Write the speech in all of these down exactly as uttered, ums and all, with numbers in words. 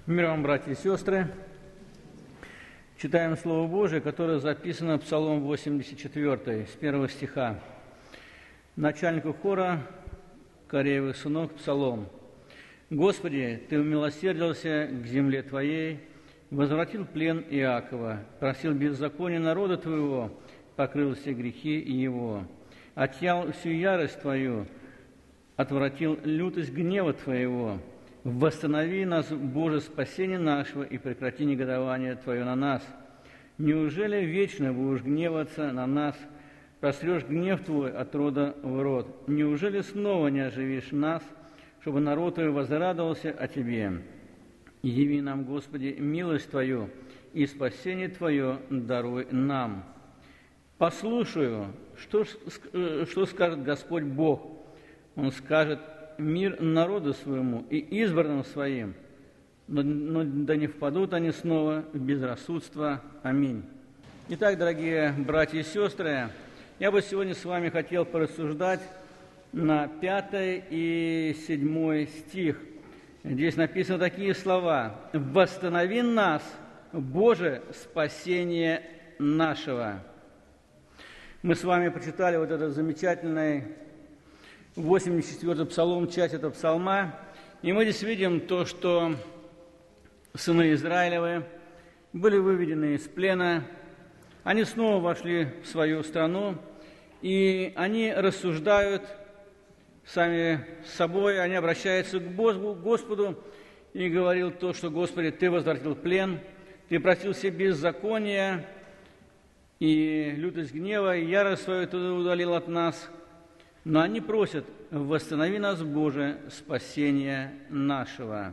Мир вам, братья и сестры. Читаем Слово Божие, которое записано в Псалом восемьдесят четыре, с первого стиха. Начальнику хора, Кореевых сынок, Псалом. «Господи, Ты умилосердился к земле Твоей, возвратил плен Иакова, просил беззакония народа Твоего, покрыл все грехи его, отъял всю ярость Твою, отвратил лютость гнева Твоего. Восстанови нас, Боже, спасение нашего, и прекрати негодование Твое на нас. Неужели вечно будешь гневаться на нас, просрешь гнев Твой от рода в род? Неужели снова не оживишь нас, чтобы народ Твой возрадовался о Тебе? Яви нам, Господи, милость Твою, и спасение Твое даруй нам». Послушаю, что, что скажет Господь Бог. Он скажет: «Мир народу своему и избранным своим, но, но да не впадут они снова в безрассудство. Аминь». Итак, дорогие братья и сестры, я бы сегодня с вами хотел порассуждать на пятый и седьмой стих. Здесь написаны такие слова: «Восстанови нас, Боже, спасение нашего». Мы с вами прочитали вот этот замечательный восемьдесят четвёртый псалом, часть этого псалма, и мы здесь видим то, что сыны Израилевы были выведены из плена, они снова вошли в свою страну, и они рассуждают сами с собой, они обращаются к Господу и говорил то, что: «Господи, Ты возвратил плен, Ты простил все беззакония, и лютость гнева, и ярость свою Ты удалил от нас». Но они просят: «Восстанови нас, Боже, спасение нашего».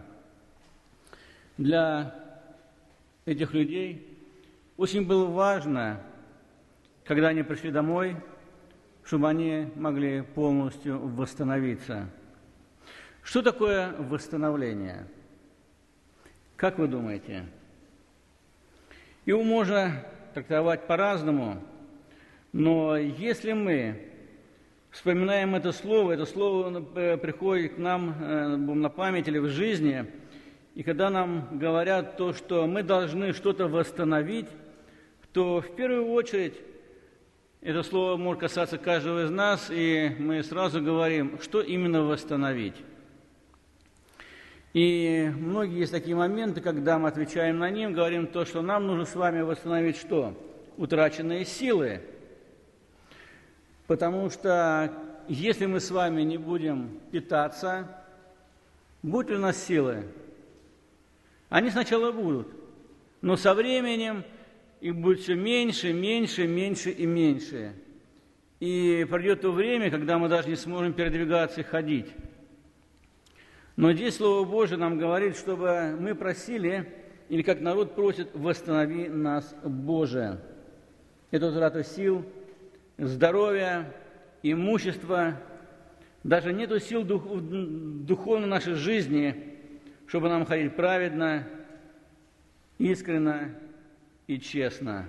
Для этих людей очень было важно, когда они пришли домой, чтобы они могли полностью восстановиться. Что такое восстановление? Как вы думаете? Его можно трактовать по-разному, но если мы вспоминаем это слово, это слово приходит к нам на память или в жизни, и когда нам говорят то, что мы должны что-то восстановить, то в первую очередь это слово может касаться каждого из нас, и мы сразу говорим, что именно восстановить. И многие есть такие моменты, когда мы отвечаем на них, говорим то, что нам нужно с вами восстановить что? Утраченные силы. Потому что если мы с вами не будем питаться, будут ли у нас силы? Они сначала будут, но со временем их будет все меньше, меньше, меньше и меньше. И придет то время, когда мы даже не сможем передвигаться и ходить. Но здесь Слово Божие нам говорит, чтобы мы просили, или как народ просит: «Восстанови нас, Боже». Это утрата сил, здоровья, имущества, даже нету сил дух, духовной нашей жизни, чтобы нам ходить праведно, искренно и честно.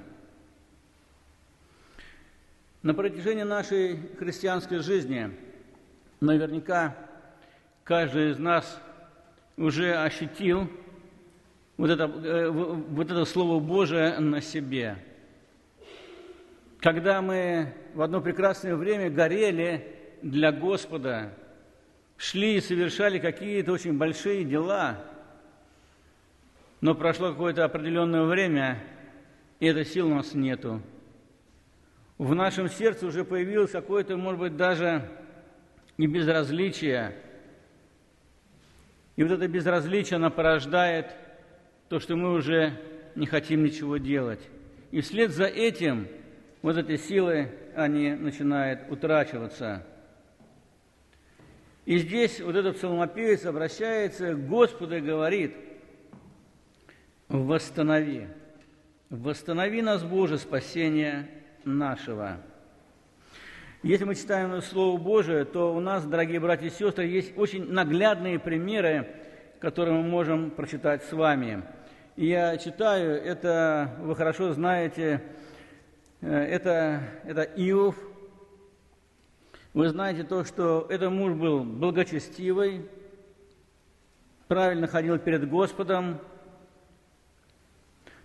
На протяжении нашей христианской жизни наверняка каждый из нас уже ощутил вот это, вот это Слово Божие на себе. Когда мы в одно прекрасное время горели для Господа, шли и совершали какие-то очень большие дела, но прошло какое-то определенное время, и этой силы у нас нету. В нашем сердце уже появилось какое-то, может быть, даже и безразличие. И вот это безразличие, оно порождает то, что мы уже не хотим ничего делать. И вслед за этим вот эти силы, они начинают утрачиваться. И здесь вот этот псалмопевец обращается к Господу и говорит: «Восстанови, восстанови нас, Боже, спасение нашего». Если мы читаем Слово Божие, то у нас, дорогие братья и сестры, есть очень наглядные примеры, которые мы можем прочитать с вами. И я читаю, это вы хорошо знаете, это, это Иов. Вы знаете то, что этот муж был благочестивый, правильно ходил перед Господом,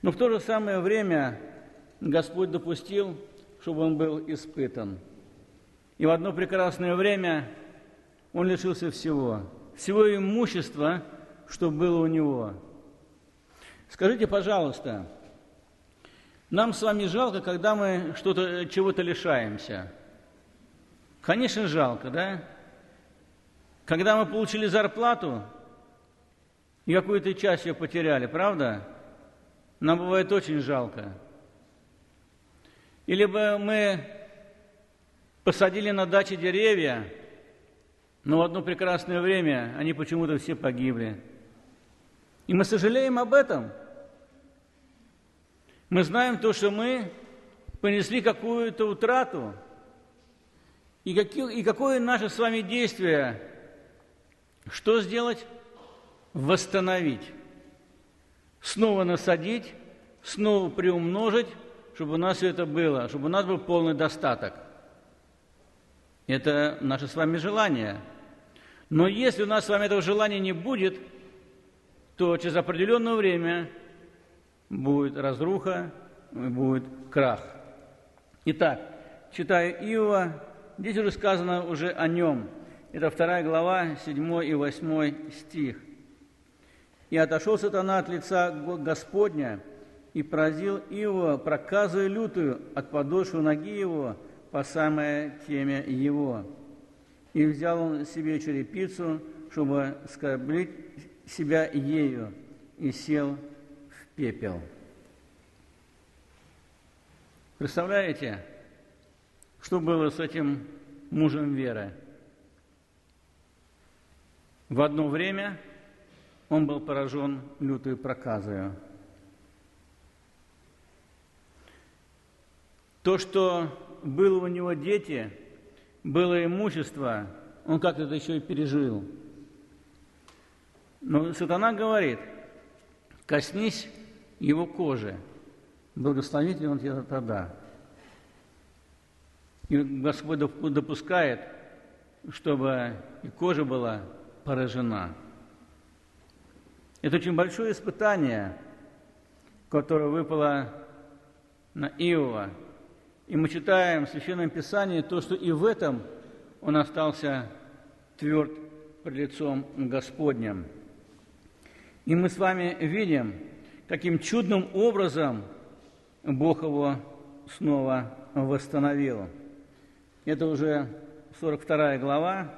Но в то же самое время Господь допустил, чтобы он был испытан. И в одно прекрасное время он лишился всего, всего имущества, что было у него. Скажите, пожалуйста, нам с вами жалко, когда мы что-то, чего-то лишаемся? Конечно, жалко, да? Когда мы получили зарплату и какую-то часть ее потеряли, правда? Нам бывает очень жалко. Или бы мы посадили на даче деревья, но в одно прекрасное время они почему-то все погибли. И мы сожалеем об этом. Мы знаем то, что мы понесли какую-то утрату, и, какие, и какое наше с вами действие? Что сделать? Восстановить. Снова насадить, снова приумножить, чтобы у нас все это было, чтобы у нас был полный достаток. Это наше с вами желание. Но если у нас с вами этого желания не будет, то через определенное время будет разруха, будет крах. Итак, читая Иова, здесь уже сказано уже о нем. Это вторая глава, седьмой и восьмой стих. «И отошел сатана от лица Господня, и поразил Иова проказою лютую от подошвы ноги его по самое темя его. И взял он себе черепицу, чтобы скоблить себя ею, и сел в пепел». Представляете, что было с этим мужем веры? В одно время он был поражен лютою проказою. То, что было у него дети, было имущество, он как-то это еще и пережил. Но сатана говорит: коснись его кожи, благословит ли он тебя тогда. И Господь допускает, чтобы и кожа была поражена. Это очень большое испытание, которое выпало на Иова. И мы читаем в Священном Писании то, что и в этом он остался тверд пред лицом Господним. И мы с вами видим, каким чудным образом Бог его снова восстановил. Это уже сорок вторая глава,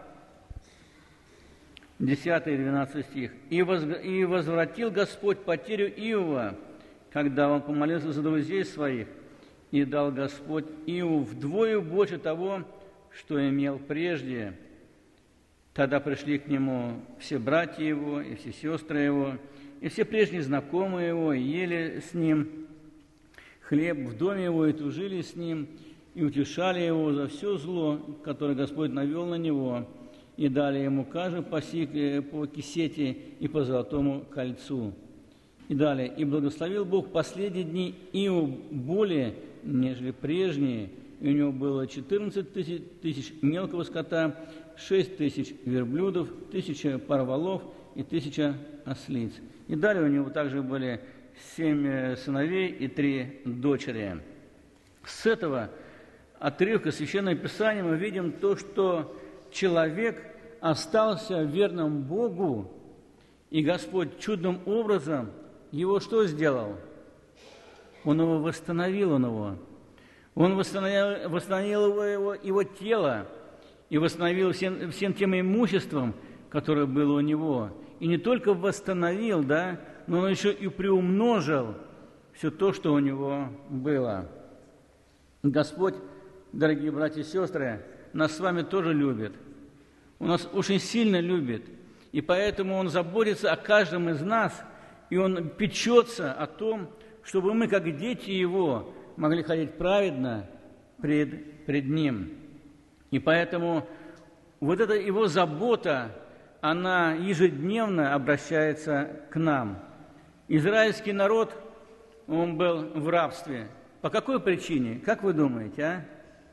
десятый и двенадцатый стих. «И возвратил Господь потерю Иова, когда он помолился за друзей своих, и дал Господь Иову вдвое больше того, что имел прежде. Тогда пришли к нему все братья его, и все сестры его, и все прежние знакомые его, и ели с ним хлеб в доме его, и тужили с ним, и утешали его за все зло, которое Господь навел на него, и дали ему каждый по, по кисете и по золотому кольцу. И далее, и благословил Бог последние дни Иова более, нежели прежние, и у него было четырнадцать тысяч, тысяч мелкого скота, шесть тысяч верблюдов, тысяча парволов и тысяча ослиц. И далее у него также были семь сыновей и три дочери. С этого отрывка Священного Писания мы видим то, что человек остался верным Богу, и Господь чудным образом его что сделал? Он его восстановил, он его. Он восстановил, восстановил его, его, его тело и восстановил всем, всем тем имуществом, которое было у него. И не только восстановил, да, но он еще и приумножил все то, что у него было. Господь, дорогие братья и сестры, нас с вами тоже любит. Он нас очень сильно любит. И поэтому Он заботится о каждом из нас, и Он печется о том, чтобы мы, как дети Его, могли ходить праведно пред, пред Ним. И поэтому вот эта Его забота, она ежедневно обращается к нам. Израильский народ, он был в рабстве. По какой причине? Как вы думаете, а?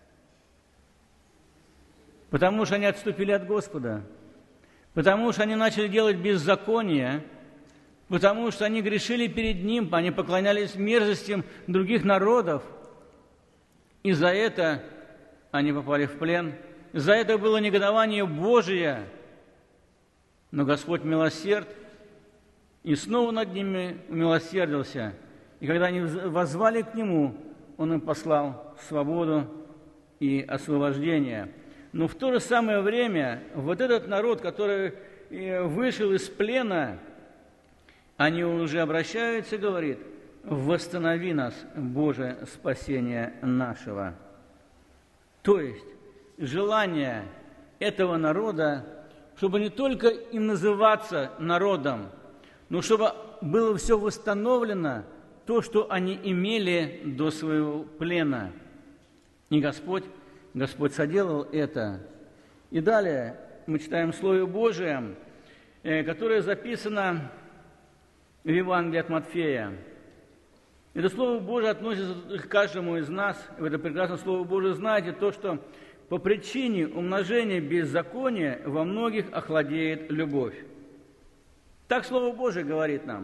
Потому что они отступили от Господа. Потому что они начали делать беззаконие. потому что они грешили перед Ним, они поклонялись мерзостям других народов, и за это они попали в плен. За это было негодование Божие. Но Господь милосерд, и снова над ними умилосердился. И когда они воззвали к Нему, Он им послал свободу и освобождение. Но в то же самое время вот этот народ, который вышел из плена, они уже обращаются и говорят: «Восстанови нас, Боже, спасение нашего». То есть желание этого народа, чтобы не только им называться народом, но чтобы было все восстановлено, то, что они имели до своего плена. И Господь, Господь соделал это. И далее мы читаем Слово Божие, которое записано в Евангелии от Матфея. Это Слово Божие относится к каждому из нас. В это прекрасное Слово Божие знаете то, что по причине умножения беззакония во многих охладеет любовь. Так Слово Божие говорит нам.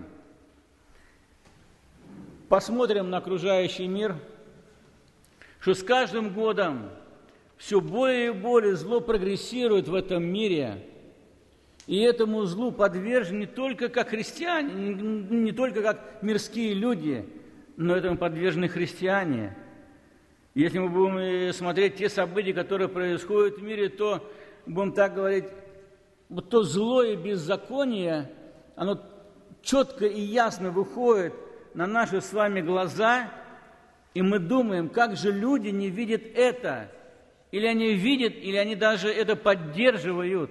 Посмотрим на окружающий мир, что с каждым годом все более и более зло прогрессирует в этом мире. И этому злу подвержены не только как христиане, не только как мирские люди, но этому подвержены христиане. Если мы будем смотреть те события, которые происходят в мире, то, будем так говорить, вот то зло и беззаконие, оно четко и ясно выходит на наши с вами глаза, и мы думаем, как же люди не видят это, или они видят, или они даже это поддерживают.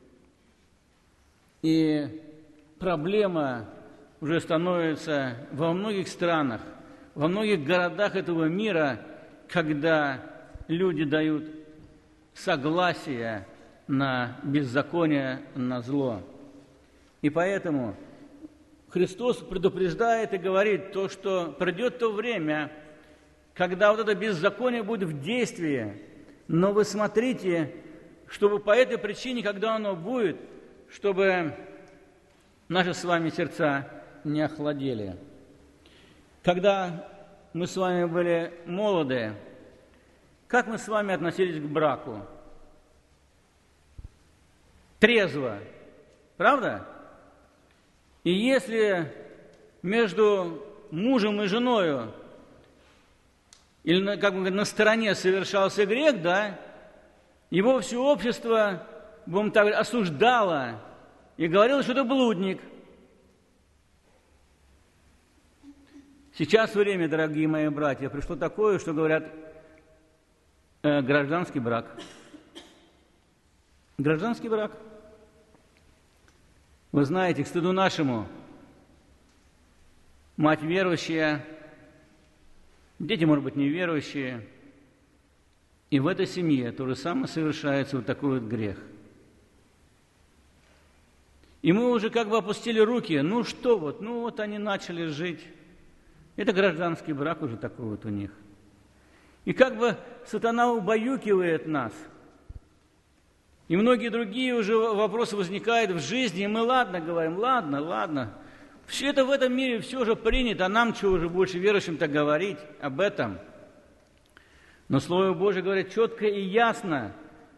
И проблема уже становится во многих странах, во многих городах этого мира, когда люди дают согласие на беззаконие, на зло. И поэтому Христос предупреждает и говорит то, что придет то время, когда вот это беззаконие будет в действии, но вы смотрите, чтобы по этой причине, когда оно будет, чтобы наши с вами сердца не охладели. Когда мы с вами были молоды, как мы с вами относились к браку? Трезво, правда? И если между мужем и женою или, на, как бы говорить, на стороне совершался грех, да, его все общество, будем так говорить, осуждало и говорило, что это блудник. Сейчас время, дорогие мои братья, пришло такое, что говорят э, гражданский брак. Гражданский брак. Вы знаете, к стыду нашему, мать верующая, дети, может быть, неверующие, и в этой семье то же самое совершается вот такой вот грех. И мы уже как бы опустили руки, ну что вот, ну вот они начали жить. Это гражданский брак уже такой вот у них. И как бы сатана убаюкивает нас. И многие другие уже вопросы возникают в жизни, и мы ладно говорим, ладно, ладно. Все это в этом мире все уже принято, а нам чего уже больше верующим-то говорить об этом? Но Слово Божие говорит четко и ясно,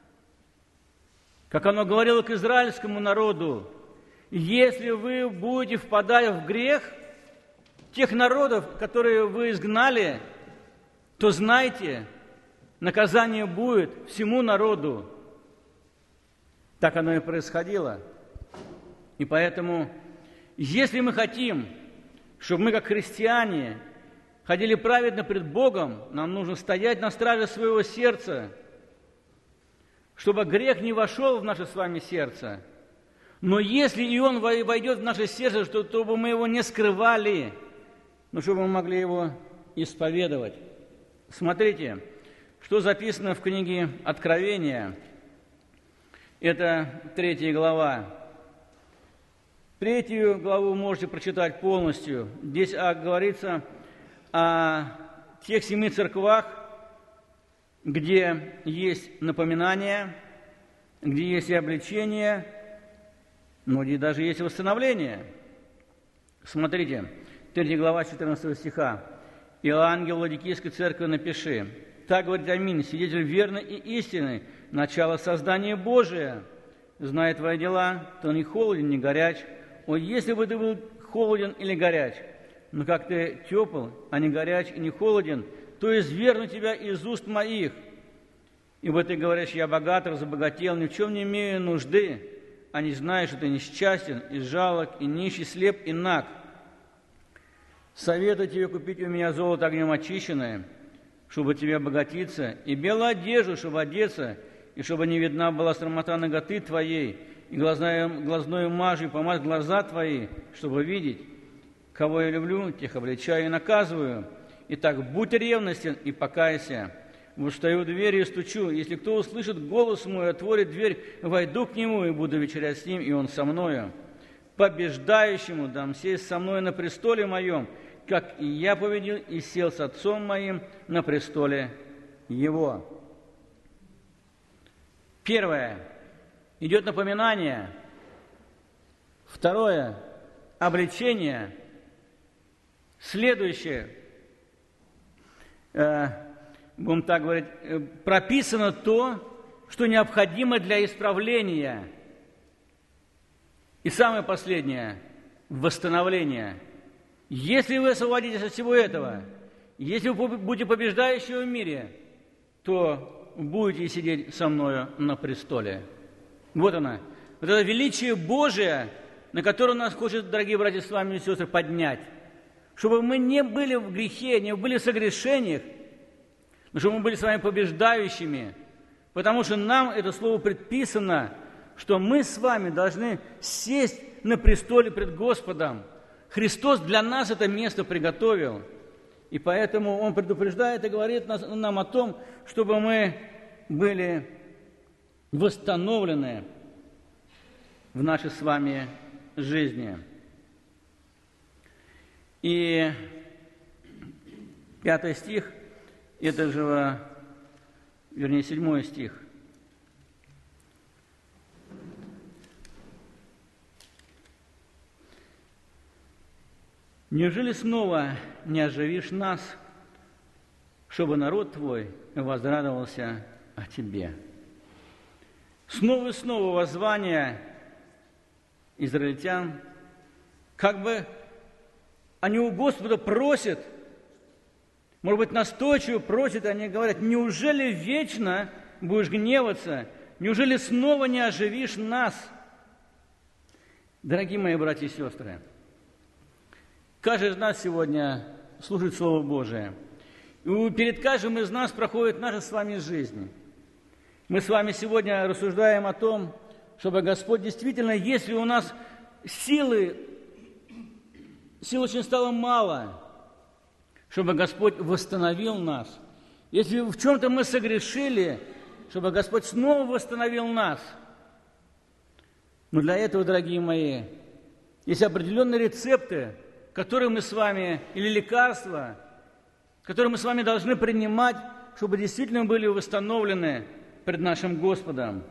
как оно говорило к израильскому народу: если вы будете впадать в грех тех народов, которые вы изгнали, то знайте, наказание будет всему народу. Так оно и происходило. И поэтому, если мы хотим, чтобы мы, как христиане, ходили праведно пред Богом, нам нужно стоять на страже своего сердца, чтобы грех не вошел в наше с вами сердце. Но если и он войдет в наше сердце, чтобы мы его не скрывали, но чтобы мы могли его исповедовать. Смотрите, что записано в книге Откровения. Это третья глава. Третью главу можете прочитать полностью. Здесь а, говорится о тех семи церквах, где есть напоминание, где есть и обличение, но где даже есть восстановление. Смотрите, третья глава четырнадцатого стиха. «И ангел Ладикийской церкви напиши, так говорит Аминь, свидетель верный и истинный, начало создания Божия. Зная твои дела, то не холоден, не горяч. О, если бы ты был холоден или горяч, но как ты тепл, а не горяч и не холоден, то изверну тебя из уст моих. Ибо ты говоришь, я богат, разбогател, ни в чем не имею нужды, а не знаешь, что ты несчастен, и жалок, и нищий, слеп, и наг. Советую тебе купить у меня золото огнем очищенное, чтобы тебе обогатиться, и белую одежду, чтобы одеться, и чтобы не видна была срамота наготы твоей, и глазную, глазную мажью помазать глаза твои, чтобы видеть. Кого я люблю, тех обличаю и наказываю. Итак, будь ревностен и покайся. Вот стою у двери и стучу. Если кто услышит голос мой, отворит дверь, войду к нему и буду вечерять с ним, и он со мною. Побеждающему дам сесть со мной на престоле моем, как и я победил и сел с отцом моим на престоле его». Первое. Идет напоминание. Второе. Обличение. Следующее. Э, будем так говорить, э, прописано то, что необходимо для исправления. И самое последнее. Восстановление. Если вы освободитесь от всего этого, если вы будете побеждающими в мире, то будете сидеть со мною на престоле. Вот она. Вот это величие Божие, на которое нас хочет, дорогие братья, с вами и сестры, поднять. Чтобы мы не были в грехе, не были в согрешениях, но чтобы мы были с вами побеждающими. Потому что нам это слово предписано, что мы с вами должны сесть на престоле пред Господом. Христос для нас это место приготовил. И поэтому Он предупреждает и говорит нам о том, чтобы мы были восстановлены в нашей с вами жизни. И пятый стих, это же, вернее, седьмой стих. «Неужели снова не оживишь нас, чтобы народ твой возрадовался о тебе?» Снова и снова воззвание израильтян, как бы они у Господа просят, может быть, настойчиво просят, они говорят: «Неужели вечно будешь гневаться? Неужели снова не оживишь нас?» Дорогие мои братья и сестры, каждый из нас сегодня слушает Слово Божие. И перед каждым из нас проходит наша с вами жизнь. Мы с вами сегодня рассуждаем о том, чтобы Господь действительно, если у нас силы, сил очень стало мало, чтобы Господь восстановил нас. Если в чем-то мы согрешили, чтобы Господь снова восстановил нас. Но для этого, дорогие мои, есть определенные рецепты, которые мы с вами, или лекарства, которые мы с вами должны принимать, чтобы действительно были восстановлены пред нашим Господом.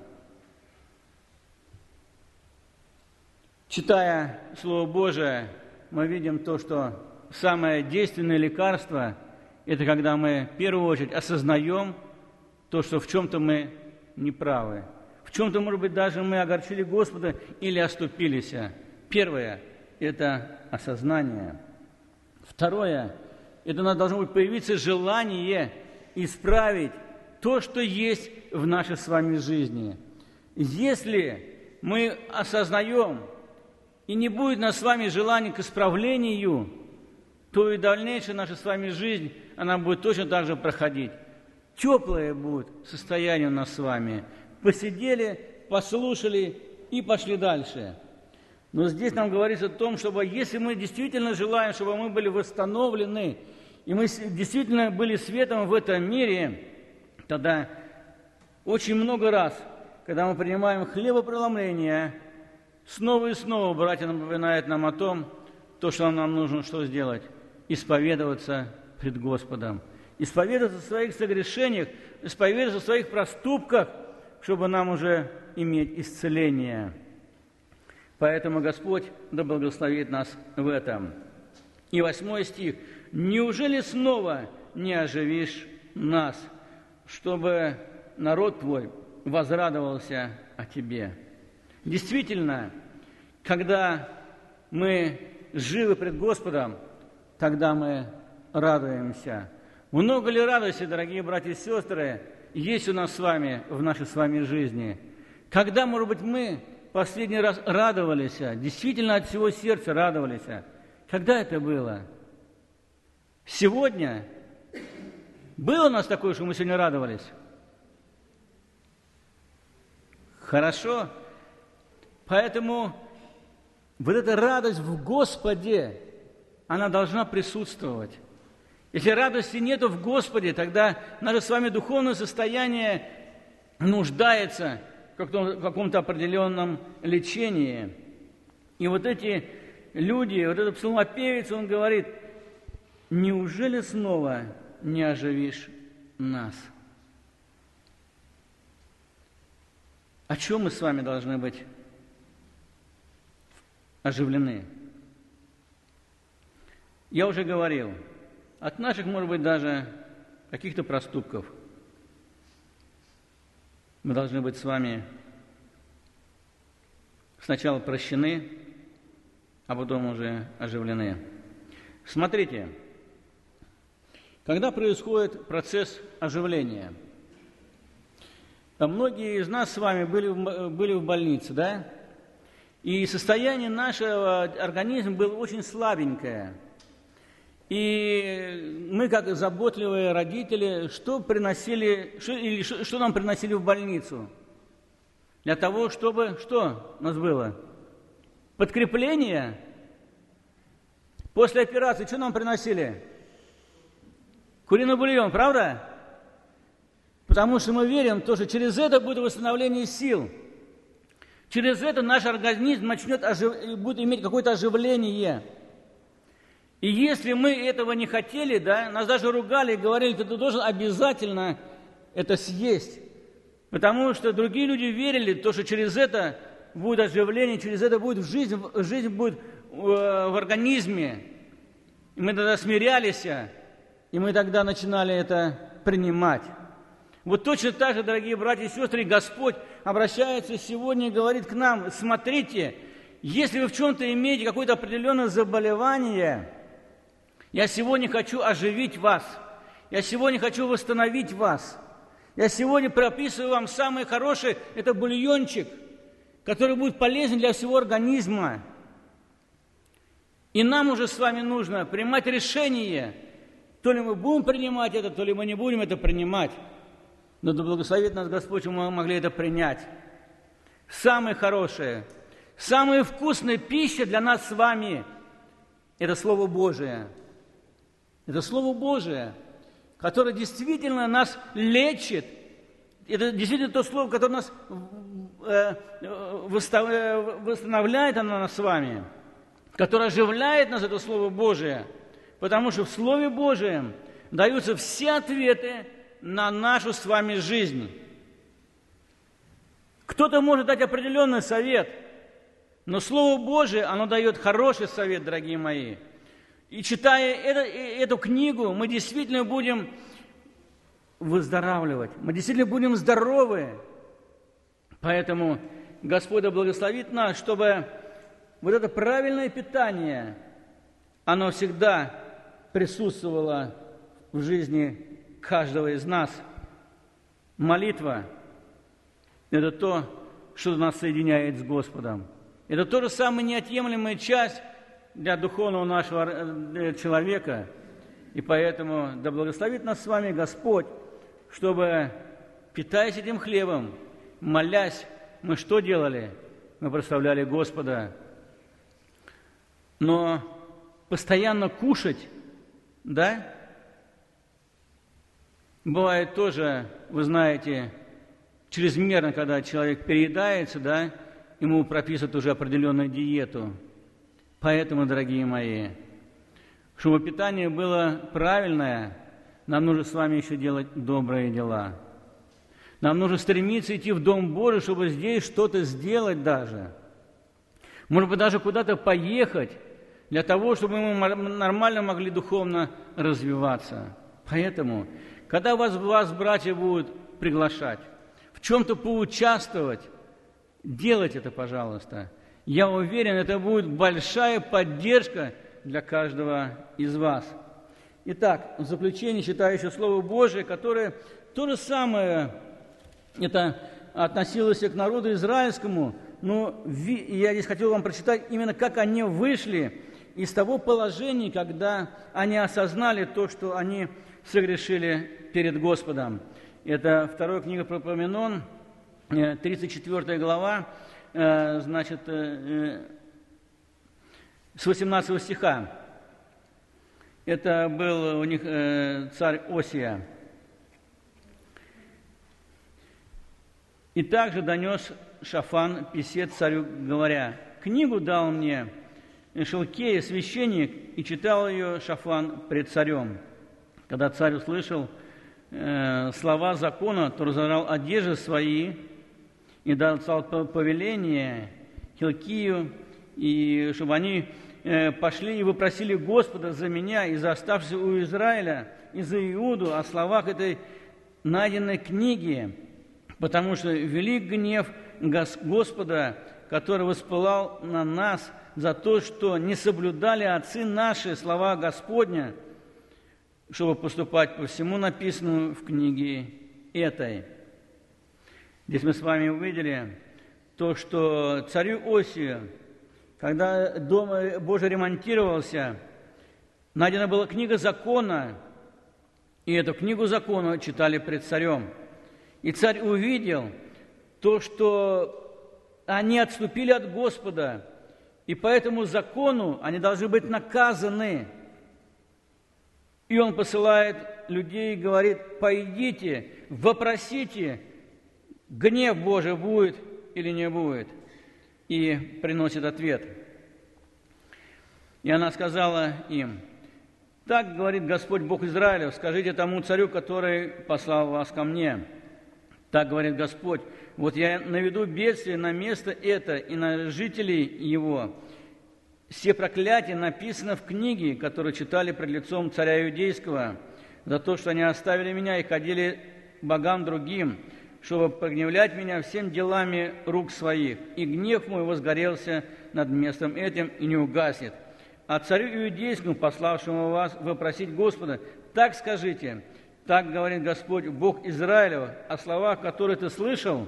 Читая Слово Божие, мы видим то, что самое действенное лекарство – это когда мы в первую очередь осознаем то, что в чем-то мы неправы. В чем-то, может быть, даже мы огорчили Господа или оступились. Первое – это осознание. Второе – это у нас должно быть появиться желание исправить то, что есть в нашей с вами жизни. Если мы осознаем, и не будет у нас с вами желания к исправлению, то и дальнейшая наша с вами жизнь, она будет точно так же проходить. Теплое будет состояние у нас с вами. Посидели, послушали и пошли дальше. Но здесь нам говорится о том, чтобы если мы действительно желаем, чтобы мы были восстановлены, и мы действительно были светом в этом мире, тогда очень много раз, когда мы принимаем хлебопреломление, снова и снова братья напоминают нам о том, то, что нам нужно что сделать? Исповедоваться пред Господом. Исповедоваться в своих согрешениях, исповедоваться в своих проступках, чтобы нам уже иметь исцеление. Поэтому Господь да благословит нас в этом. И восьмой стих. «Неужели снова не оживишь нас, чтобы народ Твой возрадовался о Тебе?» Действительно, когда мы живы пред Господом, тогда мы радуемся. Много ли радости, дорогие братья и сестры, есть у нас с вами в нашей с вами жизни? Когда, может быть, мы последний раз радовались, действительно от всего сердца радовались? Когда это было? Сегодня? Было у нас такое, что мы сегодня радовались? Хорошо. Поэтому вот эта радость в Господе, она должна присутствовать. Если радости нету в Господе, тогда наше с вами духовное состояние нуждается в каком-то определенном лечении. И вот эти люди, вот этот псалмопевец, он говорит: «Неужели снова не оживишь нас?» О чем мы с вами должны быть оживлены? Я уже говорил, от наших, может быть, даже каких-то проступков мы должны быть с вами сначала прощены, а потом уже оживлены. Смотрите, когда происходит процесс оживления, многие из нас с вами были в, были в больнице, да? И состояние нашего организма было очень слабенькое. И мы, как заботливые родители, что приносили, что, или что, что нам приносили в больницу? Для того, чтобы, что у нас было? Подкрепление. После операции что нам приносили? Куриный бульон, правда? Потому что мы верим в то, что через это будет восстановление сил. Через это наш организм начнет ожив... будет иметь какое-то оживление. И если мы этого не хотели, да, нас даже ругали и говорили: ты должен обязательно это съесть. Потому что другие люди верили в то, что через это будет оживление, через это будет в жизнь, жизнь будет в организме. И мы тогда смирялись, и мы тогда начинали это принимать. Вот точно так же, дорогие братья и сестры, Господь обращается сегодня и говорит к нам: смотрите, если вы в чем-то имеете какое-то определенное заболевание, я сегодня хочу оживить вас, я сегодня хочу восстановить вас, я сегодня прописываю вам самый хороший, это бульончик, который будет полезен для всего организма. И нам уже с вами нужно принимать решение, то ли мы будем принимать это, то ли мы не будем это принимать. Но да благословит нас Господь, чтобы мы могли это принять. Самое хорошее, самая вкусная пища для нас с вами – это Слово Божие. Это Слово Божие, которое действительно нас лечит. Это действительно то Слово, которое нас восстанавливает оно нас с вами, которое оживляет нас, это Слово Божие. Потому что в Слове Божием даются все ответы на нашу с вами жизнь. Кто-то может дать определенный совет, но Слово Божие, оно дает хороший совет, дорогие мои. И читая это, эту книгу, мы действительно будем выздоравливать, мы действительно будем здоровы. Поэтому Господь благословит нас, чтобы вот это правильное питание, оно всегда присутствовало в жизни каждого из нас. Молитва – это то, что нас соединяет с Господом. Это то же самое неотъемлемая часть для духовного нашего человека. И поэтому да благословит нас с вами Господь, чтобы, питаясь этим хлебом, молясь, мы что делали? Мы прославляли Господа. Но постоянно кушать, да? Бывает тоже, вы знаете, чрезмерно, когда человек переедается, да, ему прописывают уже определенную диету. Поэтому, дорогие мои, чтобы питание было правильное, нам нужно с вами еще делать добрые дела. Нам нужно стремиться идти в Дом Божий, чтобы здесь что-то сделать даже. может быть, даже куда-то поехать, для того, чтобы мы нормально могли духовно развиваться. Поэтому, когда вас, вас братья будут приглашать, в чем-то поучаствовать, делайте это, пожалуйста. Я уверен, это будет большая поддержка для каждого из вас. Итак, в заключение читаю еще Слово Божие, которое то же самое, это относилось к народу израильскому, но я здесь хотел вам прочитать именно, как они вышли из того положения, когда они осознали то, что они согрешили перед Господом. Это вторая книга Паралипоменон, тридцать четвёртая глава, значит, с восемнадцатого стиха. Это был у них царь Осия. «И также донес Шафан, писец, царю, говоря: книгу дал мне Шилкия, священник, и читал ее Шафан пред царем. Когда царь услышал э, слова закона, то разорвал одежды свои и дал повеление Хилкию, и чтобы они э, пошли и вопросили Господа за меня и за оставшихся у Израиля, и за Иуду о словах этой найденной книги, потому что велик гнев Господа, который воспылал на нас за то, что не соблюдали отцы наши слова Господня, чтобы поступать по всему написанному в книге этой». Здесь мы с вами увидели то, что царю Осию, когда дом Божий ремонтировался, найдена была книга закона, и эту книгу закона читали пред царем. И царь увидел то, что они отступили от Господа, и по этому закону они должны быть наказаны. И он посылает людей и говорит: пойдите, вопросите, гнев Божий будет или не будет. И приносит ответ. И она сказала им: так говорит Господь Бог Израилев, скажите тому царю, который послал вас ко мне. Так говорит Господь: вот я наведу бедствие на место это и на жителей его. Все проклятия написано в книге, которую читали пред лицом царя Иудейского, за то, что они оставили меня и ходили богам другим, чтобы прогневлять меня всем делами рук своих. И гнев мой возгорелся над местом этим и не угаснет. А царю Иудейскому, пославшему вас вопросить Господа, так скажите: так говорит Господь, Бог Израилева, о словах, которые ты слышал,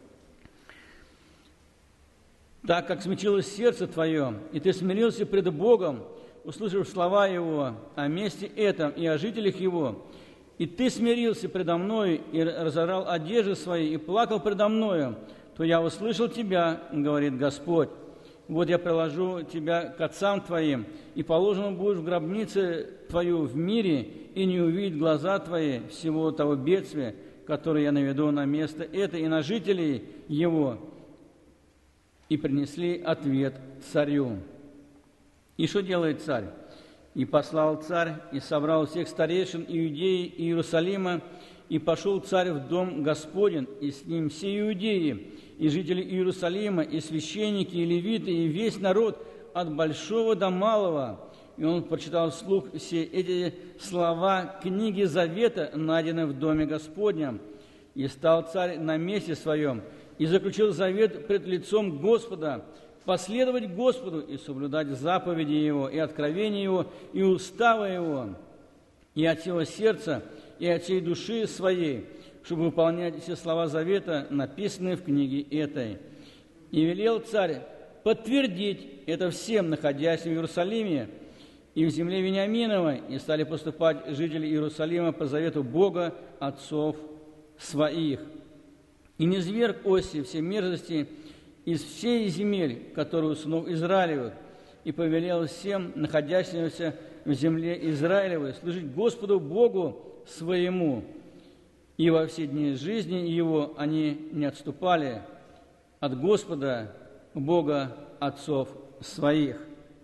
так как смягчилось сердце твое, и ты смирился пред Богом, услышав слова Его о месте этом и о жителях Его, и ты смирился предо мною и разорал одежды свои, и плакал предо мною, то я услышал тебя, говорит Господь. Вот я приложу тебя к отцам твоим, и положен будешь в гробнице твою в мире, и не увидят глаза твои всего того бедствия, которое я наведу на место это и на жителей его». И принесли ответ царю. И что делает царь? И послал царь, и собрал всех старейшин Иудеи и Иерусалима, и пошел царь в дом Господень, и с ним все иудеи, и жители Иерусалима, и священники, и левиты, и весь народ, от большого до малого. И он прочитал вслух все эти слова книги Завета, найденной в доме Господнем. И стал царь на месте своем, и заключил завет пред лицом Господа, последовать Господу и соблюдать заповеди Его, и откровения Его, и уставы Его, и от всего сердца, и от всей души своей, чтобы выполнять все слова завета, написанные в книге этой. И велел царь подтвердить это всем находящимся в Иерусалиме и в земле Вениаминовой, и стали поступать жители Иерусалима по завету Бога отцов своих. И не зверг Осия все мерзости из всей земель, которые у сынов Израилевых, и повелел всем находящимся в земле Израилевой служить Господу Богу своему. И во все дни жизни его они не отступали от Господа Бога отцов своих.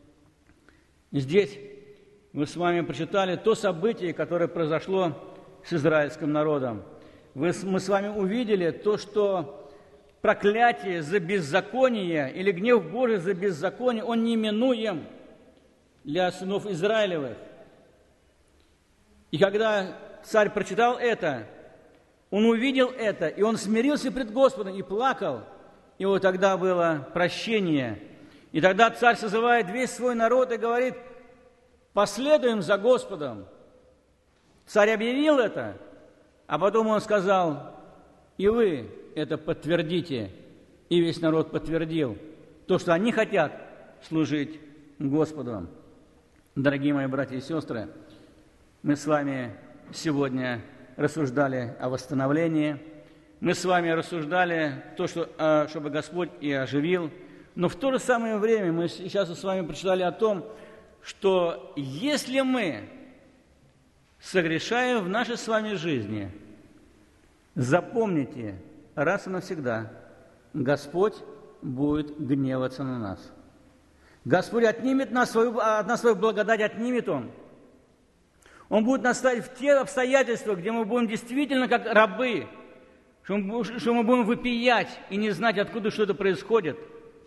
Здесь мы с вами прочитали то событие, которое произошло с израильским народом. Вы, мы с вами увидели то, что проклятие за беззаконие или гнев Божий за беззаконие, он неминуем для сынов Израилевых. И когда царь прочитал это, он увидел это, и он смирился пред Господом и плакал, и вот тогда было прощение. И тогда царь созывает весь свой народ и говорит: последуем за Господом. Царь объявил это, а потом он сказал: и вы это подтвердите. И весь народ подтвердил то, что они хотят служить Господу. Дорогие мои братья и сестры, мы с вами сегодня рассуждали о восстановлении. Мы с вами рассуждали то, что, чтобы Господь и оживил. Но в то же самое время мы сейчас с вами прочитали о том, что если мы согрешаем в нашей с вами жизни, запомните раз и навсегда, Господь будет гневаться на нас. Господь отнимет нас свою, от нас свою благодать, отнимет Он. Он будет нас ставить в те обстоятельства, где мы будем действительно как рабы, что мы, что мы будем выпиять и не знать, откуда что-то происходит.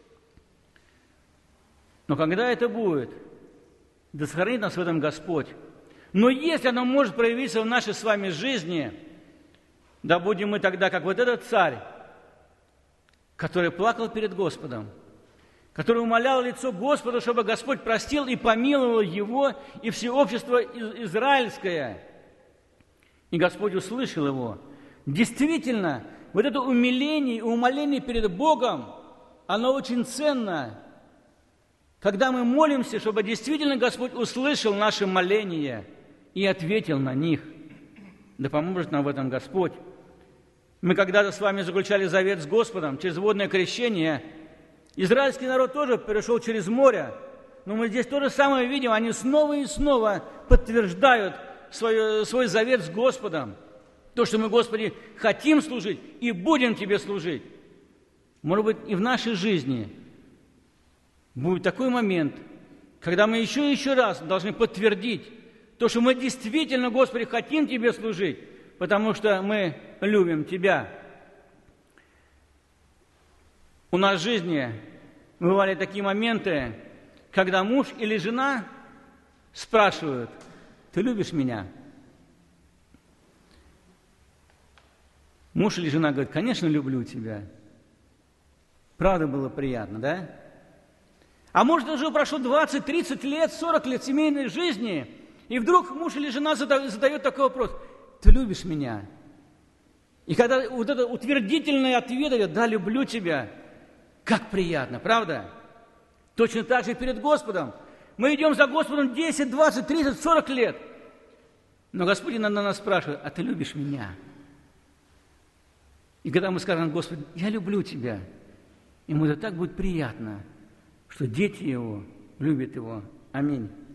Но когда это будет, да сохранит нас в этом Господь. Но если оно может проявиться в нашей с вами жизни, да будем мы тогда, как вот этот царь, который плакал перед Господом, который умолял лицо Господа, чтобы Господь простил и помиловал его и все общество израильское. И Господь услышал его. Действительно, вот это умиление и умоление перед Богом, оно очень ценно. Когда мы молимся, чтобы действительно Господь услышал наши моления и ответил на них. Да поможет нам в этом Господь. Мы когда-то с вами заключали завет с Господом через водное крещение. Израильский народ тоже перешел через море. Но мы здесь то же самое видим. Они снова и снова подтверждают свой, свой завет с Господом. То, что мы, Господи, хотим служить и будем Тебе служить. Может быть, и в нашей жизни будет такой момент, когда мы еще и еще раз должны подтвердить то, что мы действительно, Господи, хотим Тебе служить, потому что мы любим Тебя. У нас в жизни бывали такие моменты, когда муж или жена спрашивают: «Ты любишь меня?» Муж или жена говорит: «Конечно, люблю тебя». Правда, было приятно, да? А может, уже прошло двадцать, тридцать лет, сорок лет семейной жизни, и вдруг муж или жена задает такой вопрос: «Ты любишь меня?» И когда вот это утвердительный ответ идет: «Да, люблю тебя», как приятно, правда? Точно так же и перед Господом. Мы идем за Господом десять, двадцать, тридцать, сорок лет. Но Господь иногда нас спрашивает: «А ты любишь меня?» И когда мы скажем: «Господи, я люблю тебя», ему это так будет приятно, что дети его любят его. Аминь.